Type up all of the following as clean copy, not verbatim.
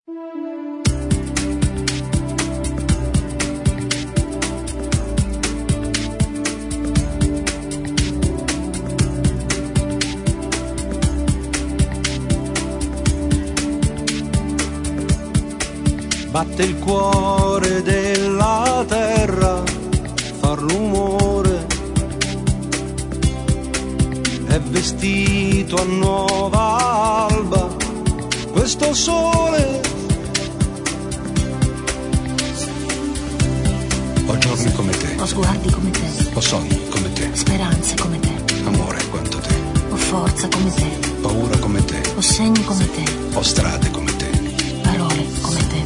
Batte il cuore della terra, fa rumore, è vestito a nuova alba questo sole. Ho giorni come te, ho sguardi come te, ho sogni come te, speranze come te, amore quanto te, ho forza come te, paura come te, ho segni come te, ho strade come te, parole come te.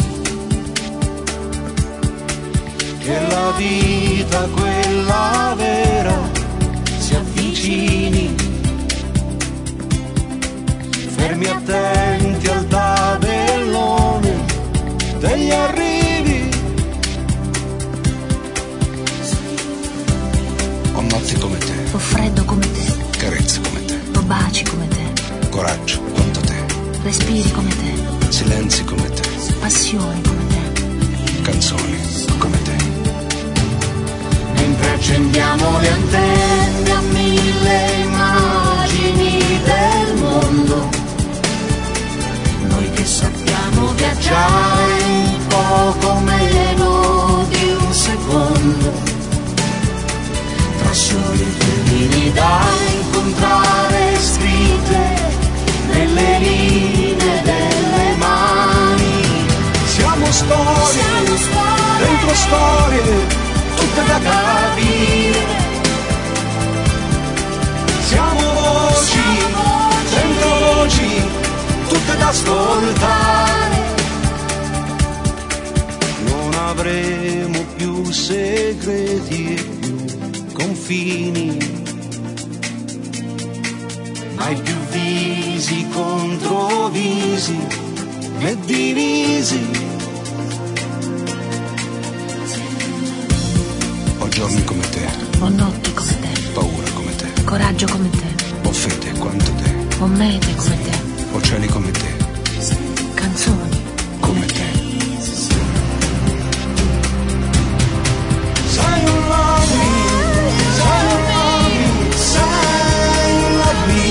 Che la vita, quella vera, si avvicini, fermi attenti al tabellone degli arrivi. ho notti come te, Ho freddo come te, carezze come te, ho baci come te, coraggio quanto te, respiri come te, silenzi come te, passioni come te, canzoni come te. Mentre accendiamo le antenne a mille immagini del mondo, noi che sappiamo viaggiare un poco meno di un secondo, tra soli fili da incontrare scritte nelle linee delle mani. Siamo storie, dentro storie, tutte da capire. Siamo voci, dentro voci, tutte da ascoltare. Non avremo più segreti e più confini, mai più visi contro visi né divisi. Ho giorni come te, ho notti come te, paura come te, coraggio come te, ho fede quanto te, ho mete come te, ho cieli come te, canzoni come te. Sai un love me, sai un love me, sai un love me,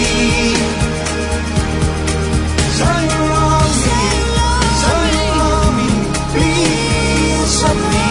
sai un love me, sai un love me, please love me.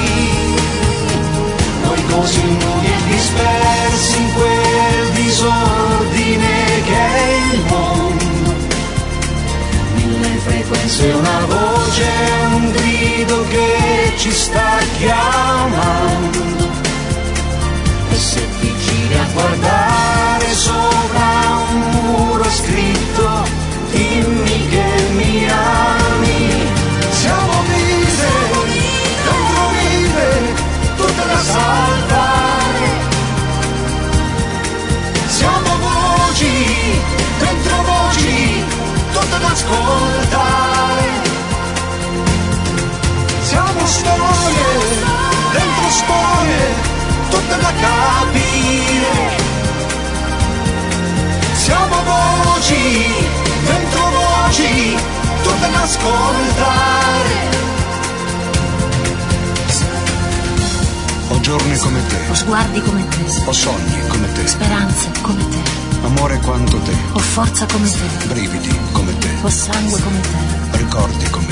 Noi così nudi e dispersi in quel disordine che è il mondo, mille frequenze, una voce, un grido che ci sta chiamando. E se ti giri a guardare sopra un muro scritto, dimmi che mi ami. Siamo vive, dentro vive, tutte da salvare. Siamo voci, dentro voci, tutte da ascoltare. Siamo storie, dentro storie, tutte da capire. Siamo voci, dentro voci, tutte da ascoltare. ho giorni come te, Ho sguardi come te, ho sogni come te, speranze come te, amore quanto te, ho forza come te, brividi come te, ho sangue come te, ricordi come